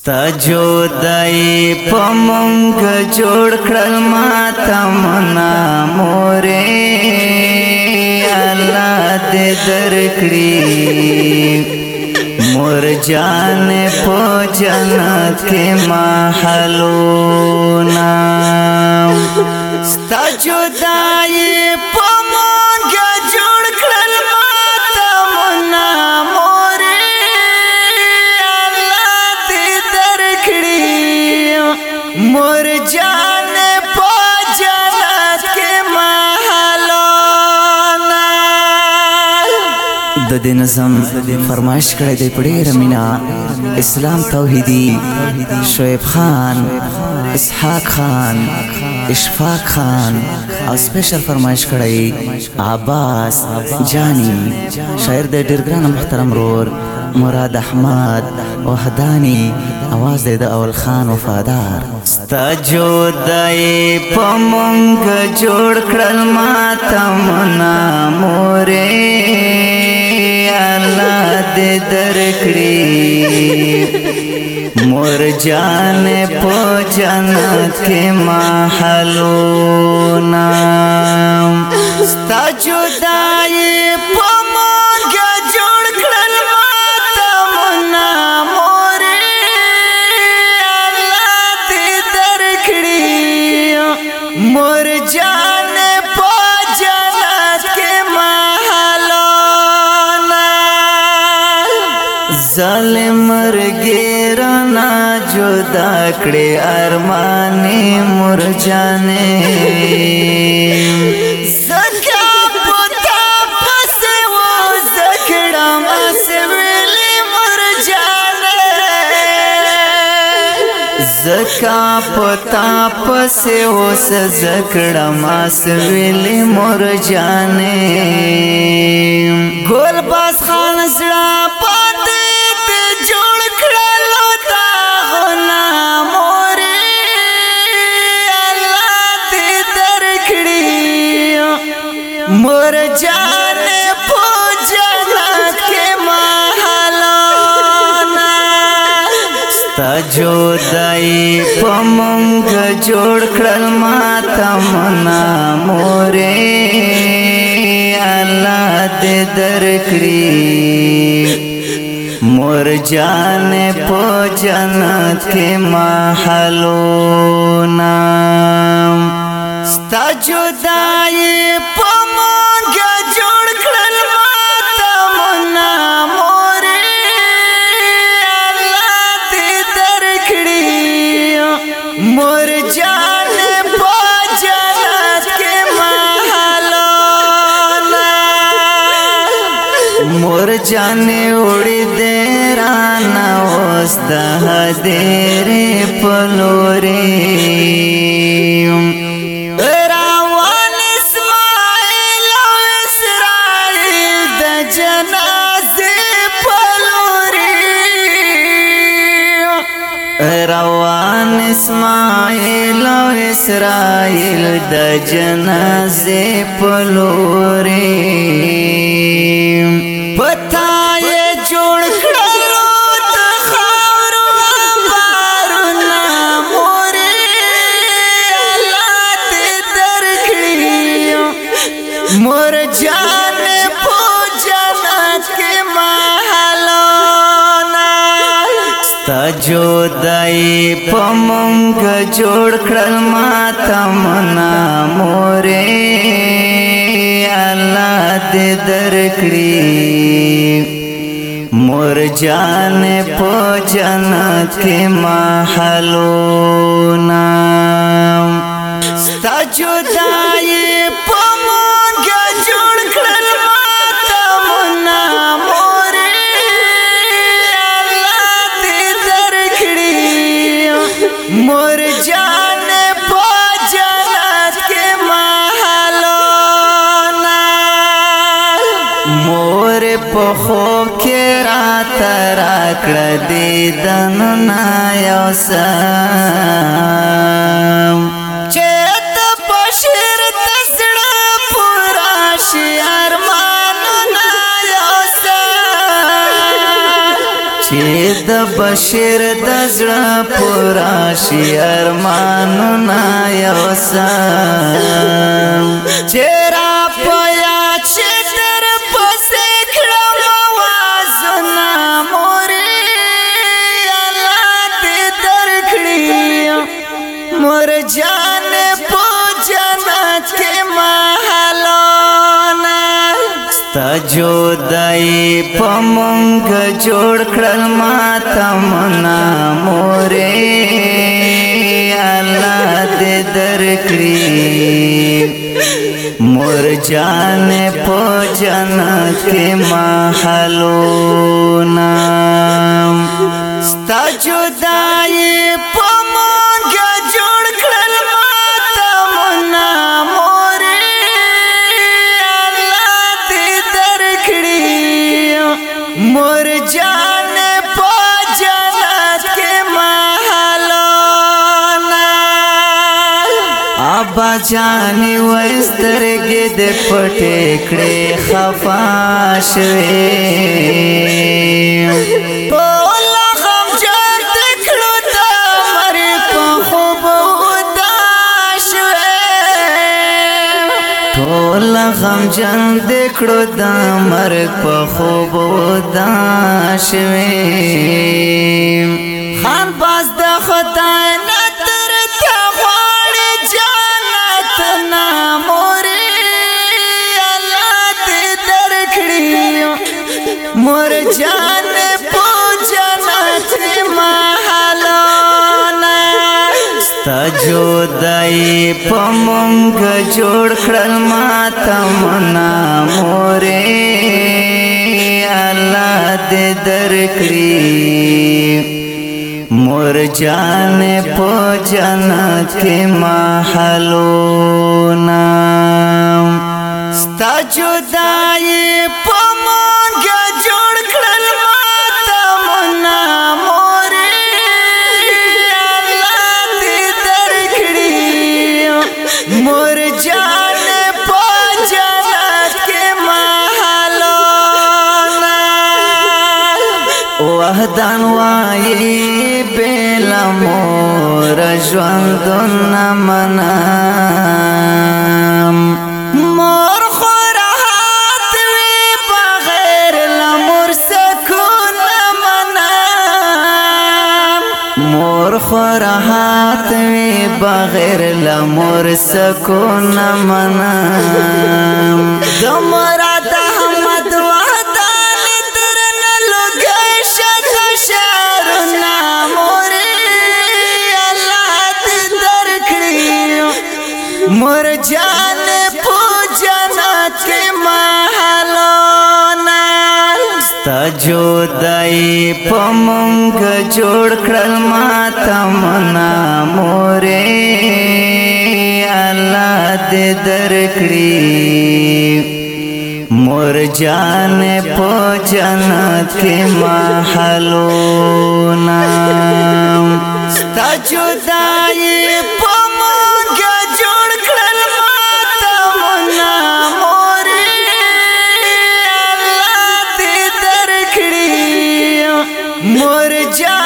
ستا جودای په مونږ جوړ کړل ماته منا مورې الله دې درکړي مور جان په جنت کې محلونا ستا جودای په مونږ جوړ کړل ماته منا مور جان پا جنت کے محلونا د دې نظم فرمایش کړی دی په ډېره مینه اسلام توحیدی شعیب خان اسحاق خان اشفاق خان او سپیشل فرمایش کړی عباس جانی شاعر د ډېر ګران محترم رور مراد احمد وحدانی आवाज دے دا اول خان وفادار ستا جودای په مونږ جوړ کړل ماته منا مورې الله دې درکړي مور جان په جنت کې محلونا ستا جودای په مور جان پا جنت کے محلونا ظالم مرگیرنا جدا کڑے ارمانی مور جانے زکا پتا پسے وہ زکڑا مسویلی مور جانے زکا پتا پسے اوس زکڑا ماسویلی مور جانے گول باز خان زڑا پاتے تے جوڑ کھڑلو دا غنا موری اللہ تے درکڑی مور جانے پو جنت کے محلونا ستا جودائی په مونږ جوړ کړل ماته منا مورې الله دې درکړي مور جان په جنت کې محلونا ستا جودائی په مونږ جوړ کړل ماته منا مور جان پا جنت کے محلونا مور جان اڑی دیرانا وستا دیرے پلوری راوان اسماعیل و اسرائیل دا جنازے پلوری روان اسماعیل و اسرائیل د جنازے پلوری پتا یہ جوڑ کھڑلو د خاورو بارنا موری اللہ دې درکړي مور جان په جنت کې ستا جودای په مونږ جوړ کړل ماته منا مورې الله دې درکړي مور جان په جنت کې محلونا ستا جودای په مونږ جوړ کړل ماته منا مور جان پا جنت کے محلونا مور په خوب کې رات راکړه دیدنونه یو سم چې ته په شعر ته زړه پوره شي ارمانونه یو سم چې د بشیر د زړه پورا شي ارمانونه یوسم چیرې پیا چې در پسې کړم وازونه مورې الله دې درکړي مور جان په جنت کې محلونه ستا جدائی په مونږ جوړ کړل ماته منا مورې الله دې درکړي مور جان په جنت کې محلونه ستا جدائی په مونږ جوړ کړل ماته منا مورې الله دې درکړي مور جان په جنت کې محلونه ابا جانې وسترګې دې پټې کړې خفا شوې ټول غم جن دې کړو د مرګ په خوب وداش ټول غم جن دې کړو د مرګ په خوب وداش خان باز د خدای نه تر ته غواړي جنت نه مورې الله دې درکړي مور جان په جنت کې محلونه ستا جدائی په مونږ جوړ کړل ماته منا مورې الله دې درکړي مور جان په جنت کې محلونه ستا جدائی په مونږ جوړ کړل ماته منا مورې الله دې درکړي مور جان په جنت کې محلونه وحدان وایي بلا مور ژوند نه منم مور خورات وی بغیر لمور سکون منم مور خورات وی بغیر لمور سکون منم دمراد احمد وحدان درن لګی شد شعرنا مورې الله دې درکړي مور جان په جنت کې محلونه ستا جدائی په مونږ جوړ کړل ماته منا مورې الله دې درکړي مور جان په جنت کې محلونه ستا جدائی په مونږ جوړ کړل ماته منا مورې الله دې درکړي مور جان